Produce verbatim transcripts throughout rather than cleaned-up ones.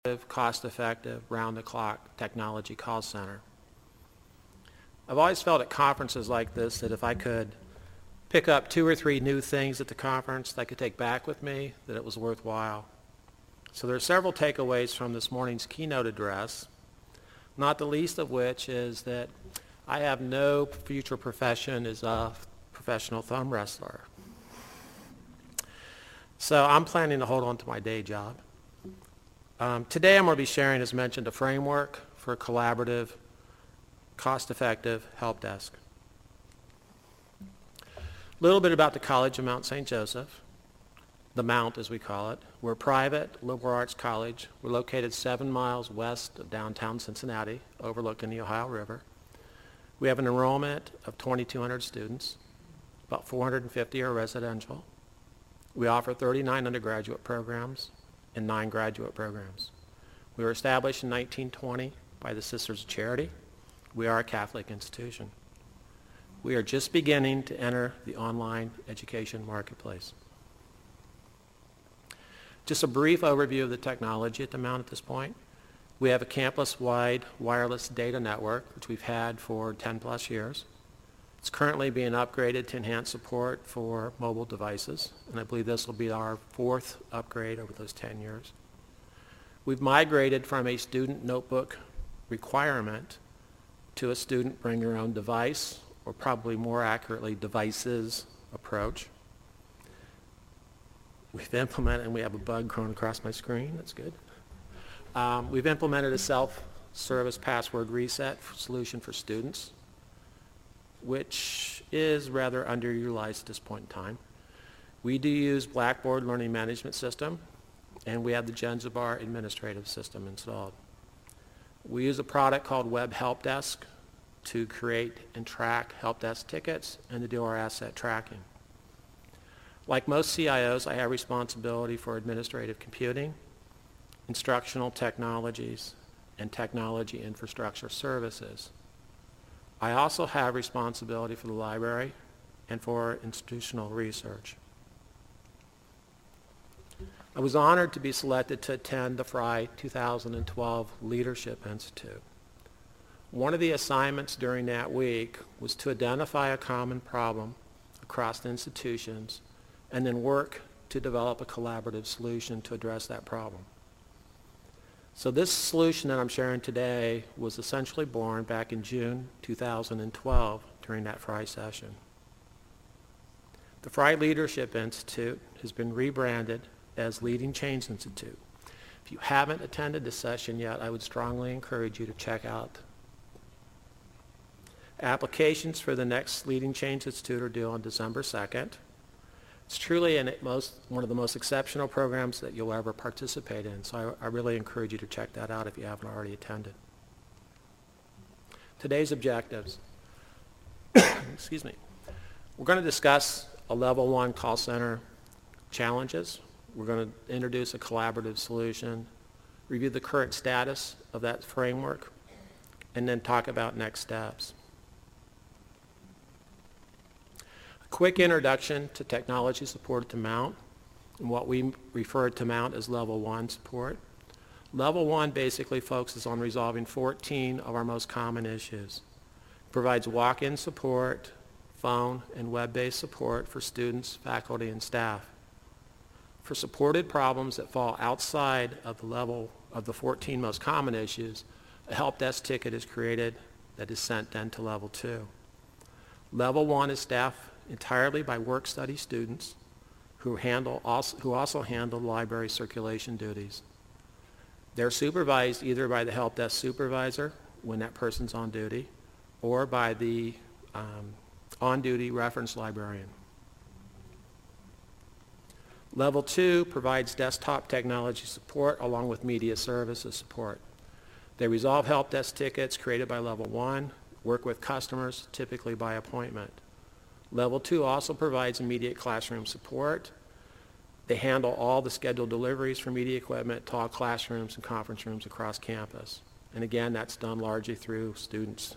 cost-effective, round-the-clock technology call center. I've always felt at conferences like this that if I could pick up two or three new things at the conference that I could take back with me, that it was worthwhile. So there are several takeaways from this morning's keynote address, not the least of which is that I have no future profession as a professional thumb wrestler. So I'm planning to hold on to my day job. Um, today I'm going to be sharing, as mentioned, a framework for a collaborative, cost-effective help desk. A little bit about the College of Mount Saint Joseph, the Mount as we call it. We're a private liberal arts college. We're located seven miles west of downtown Cincinnati, overlooking the Ohio River. We have an enrollment of twenty-two hundred students. About four hundred fifty are residential. We offer thirty-nine undergraduate programs and nine graduate programs. We were established in nineteen twenty by the Sisters of Charity. We are a Catholic institution. We are just beginning to enter the online education marketplace. Just a brief overview of the technology at the Mount at this point. We have a campus-wide wireless data network, which we've had for ten plus years. It's currently being upgraded to enhance support for mobile devices, and I believe this will be our fourth upgrade over those ten years. We've migrated from a student notebook requirement to a student bring your own device, or probably more accurately, devices approach. We've implemented, and we have a bug growing across my screen, that's good. Um, we've implemented a self-service password reset solution for students, which is rather underutilized at this point in time. We do use Blackboard Learning Management System, and we have the Genzabar administrative system installed. We use a product called Web Help Desk to create and track help desk tickets and to do our asset tracking. Like most C I Os, I have responsibility for administrative computing, instructional technologies, and technology infrastructure services. I also have responsibility for the library and for institutional research. I was honored to be selected to attend the Frye two thousand twelve Leadership Institute. One of the assignments during that week was to identify a common problem across the institutions and then work to develop a collaborative solution to address that problem. So this solution that I'm sharing today was essentially born back in June two thousand twelve during that Frye session. The Frye Leadership Institute has been rebranded as Leading Change Institute. If you haven't attended this session yet, I would strongly encourage you to check out. Applications for the next Leading Change Institute are due on December second. It's truly an, most, one of the most exceptional programs that you'll ever participate in, so I, I really encourage you to check that out if you haven't already attended. Today's objectives. Excuse me. We're going to discuss a level one call center challenges. We're going to introduce a collaborative solution, review the current status of that framework, and then talk about next steps. Quick introduction to technology support at the Mount and what we refer to Mount as level one support. Level one basically focuses on resolving fourteen of our most common issues. It provides walk-in support, phone, and web-based support for students, faculty, and staff. For supported problems that fall outside of the level of the fourteen most common issues, a help desk ticket is created that is sent then to level two. Level one is staffed entirely by work-study students who, handle also, who also handle library circulation duties. They're supervised either by the help desk supervisor when that person's on duty or by the um, on-duty reference librarian. Level two provides desktop technology support along with media services support. They resolve help desk tickets created by level one, work with customers, typically by appointment. Level two also provides immediate classroom support. They handle all the scheduled deliveries for media equipment to all classrooms and conference rooms across campus. And again, that's done largely through students.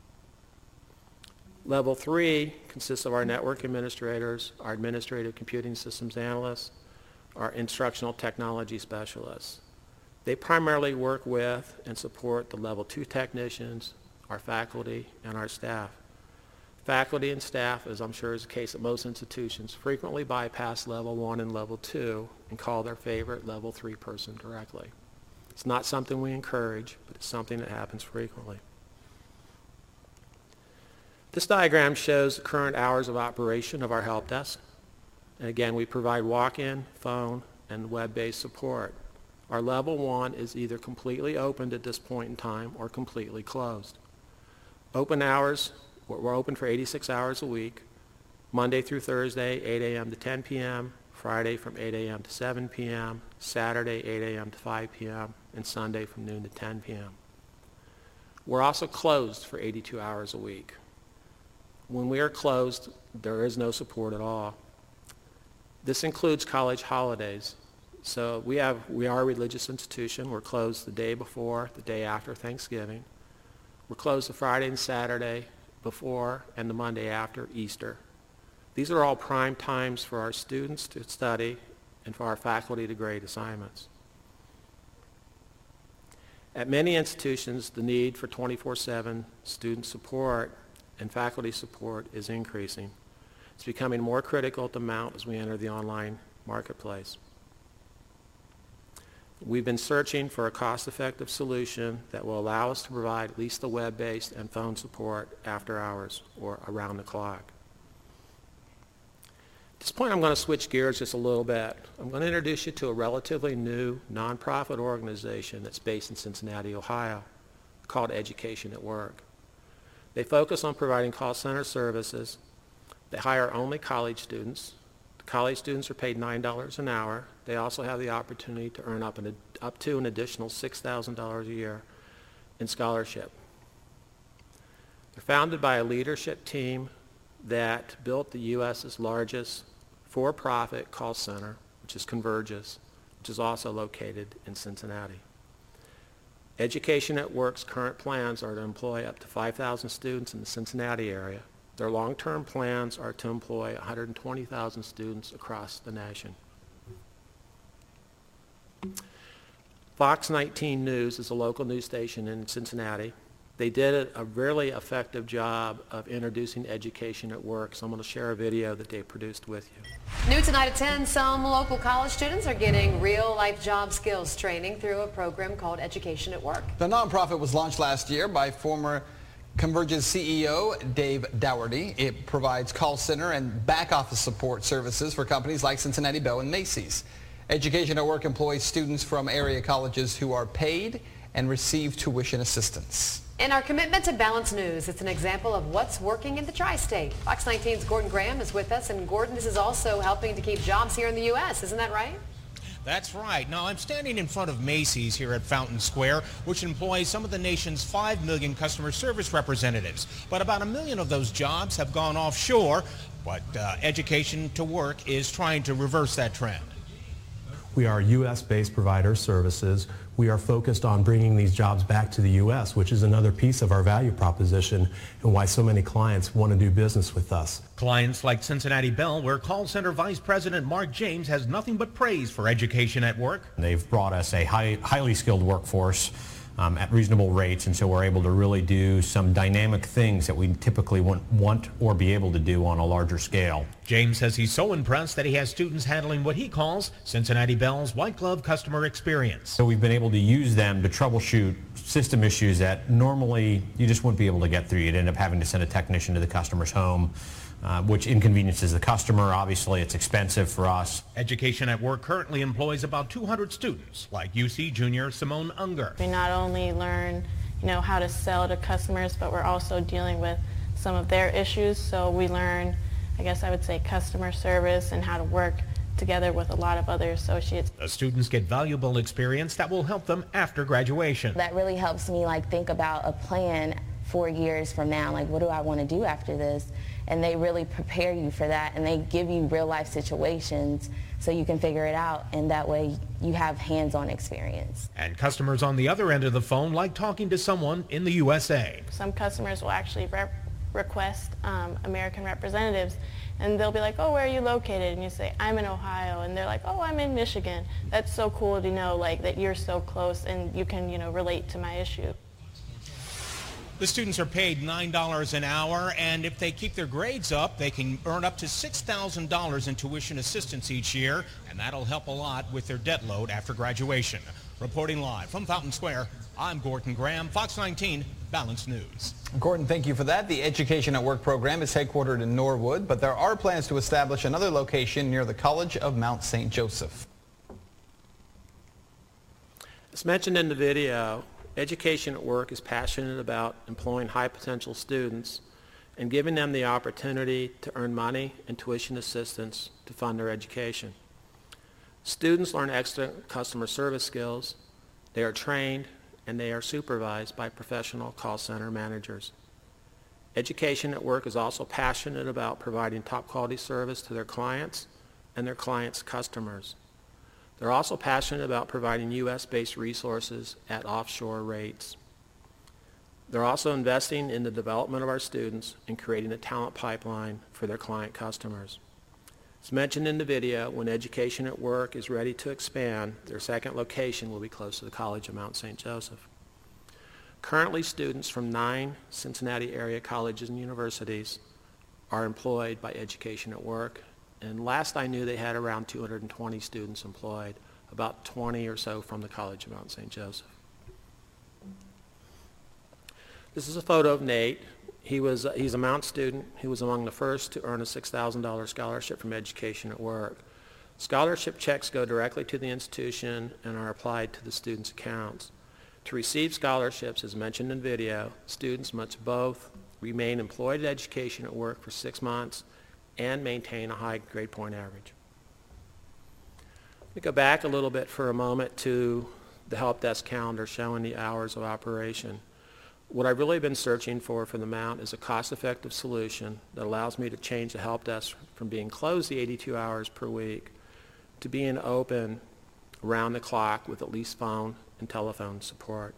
Level three consists of our network administrators, our administrative computing systems analysts, our instructional technology specialists. They primarily work with and support the level two technicians, our faculty, and our staff. Faculty and staff, as I'm sure is the case at most institutions, frequently bypass level one and level two and call their favorite level three person directly. It's not something we encourage, but it's something that happens frequently. This diagram shows the current hours of operation of our help desk. And again, we provide walk-in, phone, and web-based support. Our level one is either completely opened at this point in time or completely closed. Open hours, we're open for eighty-six hours a week, Monday through Thursday, eight A M to ten P M, Friday from eight A M to seven P M, Saturday eight A M to five P M, and Sunday from noon to ten P M We're also closed for eighty-two hours a week. When we are closed, there is no support at all. This includes college holidays. So we have, we are a religious institution. We're closed the day before, the day after Thanksgiving. We're closed the Friday and Saturday before and the Monday after Easter. These are all prime times for our students to study and for our faculty to grade assignments. At many institutions, the need for twenty-four seven student support and faculty support is increasing. It's becoming more critical at the Mount as we enter the online marketplace. We've been searching for a cost-effective solution that will allow us to provide at least the web-based and phone support after hours or around the clock. At this point, I'm going to switch gears just a little bit. I'm going to introduce you to a relatively new nonprofit organization that's based in Cincinnati, Ohio, called Education at Work. They focus on providing call center services. They hire only college students. The college students are paid nine dollars an hour. They also have the opportunity to earn up, an, up to an additional six thousand dollars a year in scholarship. They're founded by a leadership team that built the U S's largest for-profit call center, which is Convergys, which is also located in Cincinnati. Education at Work's current plans are to employ up to five thousand students in the Cincinnati area. Their long-term plans are to employ one hundred twenty thousand students across the nation. Fox nineteen News is a local news station in Cincinnati. They did a really effective job of introducing Education at Work, so I'm going to share a video that they produced with you. New tonight at ten, some local college students are getting real-life job skills training through a program called Education at Work. The nonprofit was launched last year by former Convergys C E O Dave Dougherty. It provides call center and back office support services for companies like Cincinnati Bell and Macy's. Education at Work employs students from area colleges who are paid and receive tuition assistance. In our commitment to balanced news, it's an example of what's working in the tri-state. Fox nineteen's Gordon Graham is with us, and Gordon, this is also helping to keep jobs here in the U S, isn't that right? That's right. Now, I'm standing in front of Macy's here at Fountain Square, which employs some of the nation's five million customer service representatives. But about a million of those jobs have gone offshore, but uh, Education to Work is trying to reverse that trend. We are a U S-based provider of services. We are focused on bringing these jobs back to the U S, which is another piece of our value proposition and why so many clients want to do business with us. Clients like Cincinnati Bell, where call center Vice President Mark James has nothing but praise for Education at Work. They've brought us a high, highly skilled workforce um, at reasonable rates, and so we're able to really do some dynamic things that we typically want, want or be able to do on a larger scale. James says he's so impressed that he has students handling what he calls Cincinnati Bell's white glove customer experience. So we've been able to use them to troubleshoot system issues that normally you just wouldn't be able to get through. You'd end up having to send a technician to the customer's home, uh, which inconveniences the customer. Obviously, it's expensive for us. Education at Work currently employs about two hundred students, like U C junior Simone Unger. We not only learn, you know, how to sell to customers, but we're also dealing with some of their issues. So we learn, I guess I would say, customer service and how to work together with a lot of other associates. The students get valuable experience that will help them after graduation. That really helps me like think about a plan four years from now, like what do I want to do after this? And they really prepare you for that, and they give you real life situations so you can figure it out, and that way you have hands-on experience. And customers on the other end of the phone like talking to someone in the U S A. Some customers will actually rep request um, American representatives, And they'll be like, oh, where are you located? And you say, I'm in Ohio. And they're like, oh, I'm in Michigan. That's so cool to know, like, that you're so close and you can, you know, relate to my issue. The students are paid nine dollars an hour, and if they keep their grades up, they can earn up to six thousand dollars in tuition assistance each year, and that'll help a lot with their debt load after graduation. Reporting live from Fountain Square, I'm Gordon Graham, Fox nineteen, Balanced News. Gordon, thank you for that. The Education at Work program is headquartered in Norwood, but there are plans to establish another location near the College of Mount Saint Joseph. As mentioned in the video, Education at Work is passionate about employing high-potential students and giving them the opportunity to earn money and tuition assistance to fund their education. Students learn excellent customer service skills, they are trained, and they are supervised by professional call center managers. Education at Work is also passionate about providing top-quality service to their clients and their clients' customers. They're also passionate about providing U S based resources at offshore rates. They're also investing in the development of our students and creating a talent pipeline for their client customers. As mentioned in the video, when Education at Work is ready to expand, their second location will be close to the College of Mount Saint Joseph. Currently, students from nine Cincinnati area colleges and universities are employed by Education at Work. And last I knew, they had around two hundred twenty students employed, about twenty or so from the College of Mount Saint Joseph. This is a photo of Nate. He was, uh, he's a Mount student. He was among the first to earn a six thousand dollars scholarship from Education at Work. Scholarship checks go directly to the institution and are applied to the students' accounts. To receive scholarships, as mentioned in video, students must both remain employed at Education at Work for six months and maintain a high grade point average. Let me go back a little bit for a moment to the help desk calendar showing the hours of operation. What I've really been searching for for the Mount is a cost-effective solution that allows me to change the help desk from being closed the eighty-two hours per week to being open around the clock with at least phone and telephone support.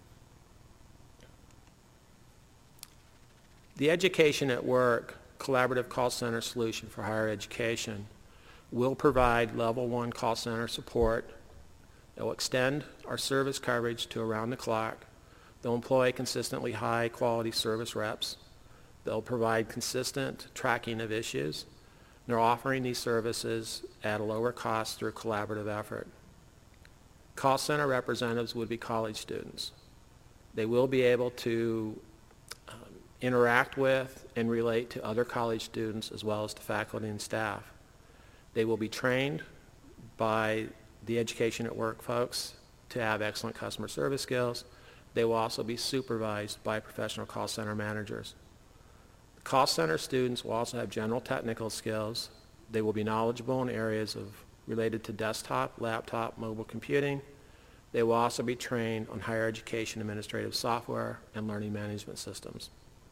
The Education at Work collaborative call center solution for higher education will provide level one call center support. It will extend our service coverage to around the clock. They'll employ consistently high quality service reps. They'll provide consistent tracking of issues. They're offering these services at a lower cost through collaborative effort. Call center representatives would be college students. They will be able to interact with and relate to other college students as well as to faculty and staff. They will be trained by the Education at Work folks to have excellent customer service skills. They will also be supervised by professional call center managers. Call center students will also have general technical skills. They will be knowledgeable in areas of related to desktop, laptop, mobile computing. They will also be trained on higher education administrative software and learning management systems.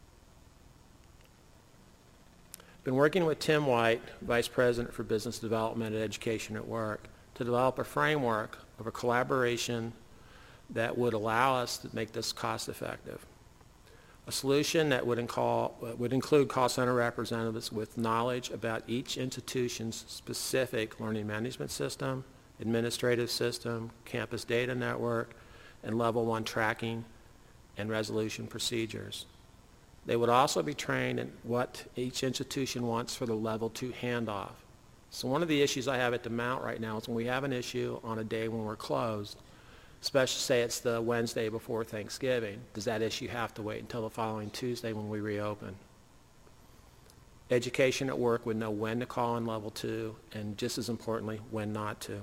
Been working with Tim White, Vice President for Business Development at Education at Work, to develop a framework of a collaboration that would allow us to make this cost effective. A solution that would, incall, would include call center representatives with knowledge about each institution's specific learning management system, administrative system, campus data network, and level one tracking and resolution procedures. They would also be trained in what each institution wants for the level two handoff. So one of the issues I have at the Mount right now is when we have an issue on a day when we're closed, especially say it's the Wednesday before Thanksgiving, does that issue have to wait until the following Tuesday when we reopen? Education at Work would know when to call in level two and just as importantly, when not to.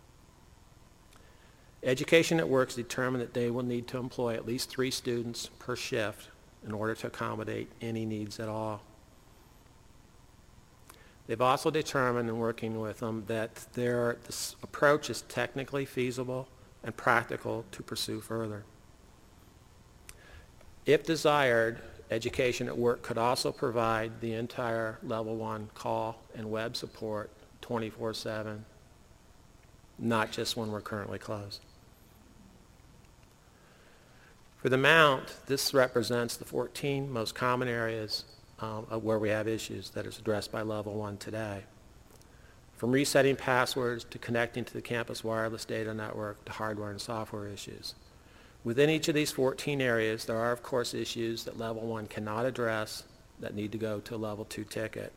Education at Work is determined that they will need to employ at least three students per shift in order to accommodate any needs at all. They've also determined in working with them that their this approach is technically feasible and practical to pursue further. If desired, Education at Work could also provide the entire level one call and web support twenty-four seven, not just when we're currently closed. For the Mount, this represents the fourteen most common areas um, of where we have issues that is addressed by level one today. From resetting passwords to connecting to the campus wireless data network to hardware and software issues. Within each of these fourteen areas, there are, of course, issues that level one cannot address that need to go to a level two ticket.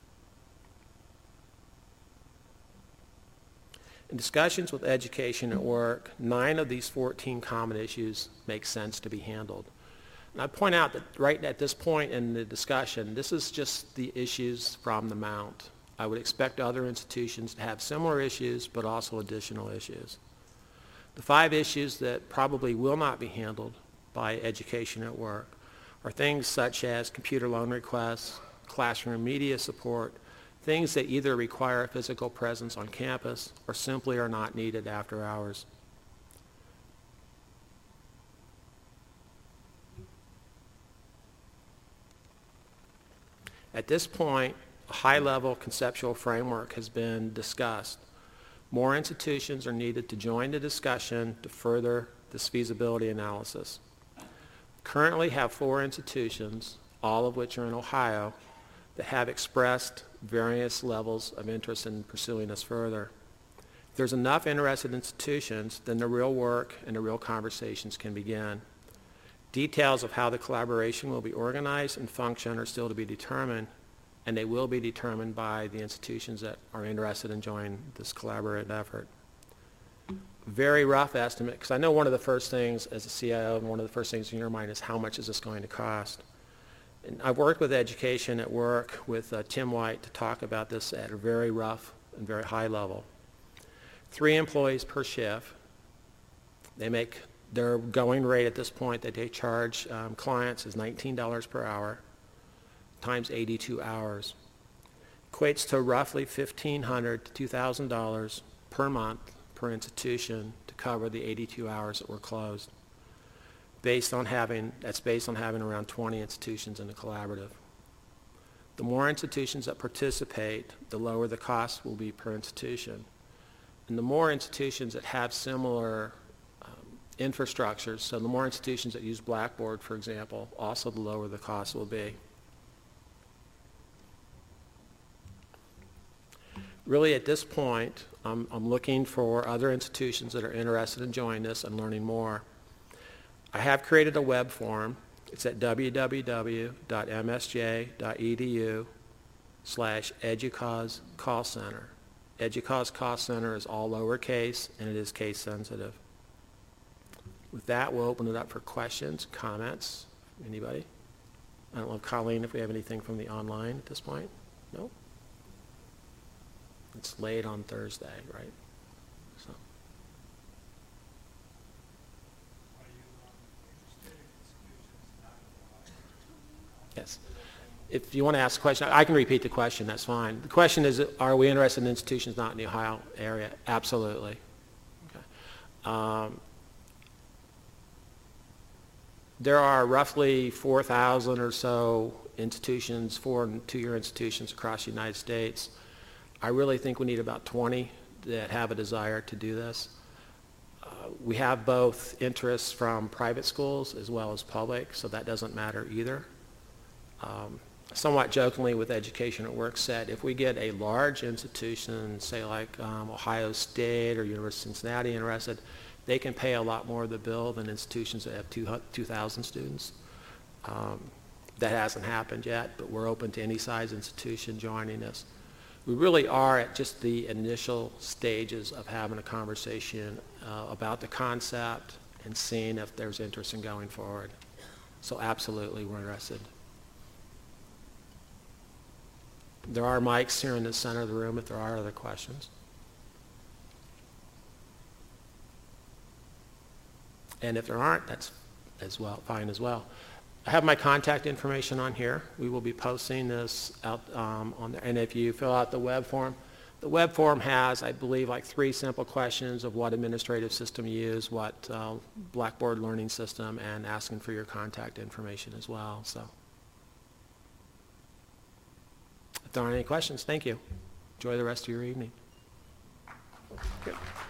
In discussions with education at work, nine of these fourteen common issues make sense to be handled. And I point out that right at this point in the discussion, this is just the issues from the Mount. I would expect other institutions to have similar issues, but also additional issues. The five issues that probably will not be handled by education at work are things such as computer loan requests, classroom media support, things that either require a physical presence on campus or simply are not needed after hours. At this point, a high-level conceptual framework has been discussed. More institutions are needed to join the discussion to further this feasibility analysis. Currently have four institutions, all of which are in Ohio, that have expressed various levels of interest in pursuing this further. If there's enough interested institutions, then the real work and the real conversations can begin. Details of how the collaboration will be organized and function are still to be determined, and they will be determined by the institutions that are interested in joining this collaborative effort. Very rough estimate, because I know one of the first things as a C I O, and one of the first things in your mind is how much is this going to cost? And I've worked with education at work with uh, Tim White to talk about this at a very rough and very high level. Three employees per shift. They make their going rate at this point that they charge um, clients is nineteen dollars per hour times eighty-two hours. Equates to roughly fifteen hundred dollars to two thousand dollars per month per institution to cover the eighty-two hours that were closed. Based on having, that's based on having around twenty institutions in the collaborative. The more institutions that participate, the lower the cost will be per institution. And the more institutions that have similar um, infrastructures, so the more institutions that use Blackboard, for example, also the lower the cost will be. Really at this point, I'm, I'm looking for other institutions that are interested in joining this and learning more. I have created a web form. It's at w w w dot m s j dot e d u slash educause call center. Educause call center is all lowercase and it is case sensitive. With that, we'll open it up for questions, comments. Anybody? I don't know, Colleen, if we have anything from the online at this point? No? It's late on Thursday, right? So. Yes. If you want to ask a question, I can repeat the question, that's fine. The question is, are we interested in institutions not in the Ohio area? Absolutely. Okay. Um, there are roughly four thousand or so institutions, four and two-year institutions across the United States. I really think we need about twenty that have a desire to do this. Uh, we have both interests from private schools as well as public, so that doesn't matter either. Um, somewhat jokingly with Education at Work said, if we get a large institution, say like um, Ohio State or University of Cincinnati interested, they can pay a lot more of the bill than institutions that have two thousand students. Um, that hasn't happened yet, but we're open to any size institution joining us. We really are at just the initial stages of having a conversation uh, about the concept and seeing if there's interest in going forward. So absolutely, we're interested. There are mics here in the center of the room if there are other questions. And if there aren't, that's as well, fine as well. I have my contact information on here. We will be posting this out um, on there. And if you fill out the web form, the web form has, I believe, like three simple questions of what administrative system you use, what uh, Blackboard learning system, and asking for your contact information as well. So, if there aren't any questions, thank you. Enjoy the rest of your evening. Good.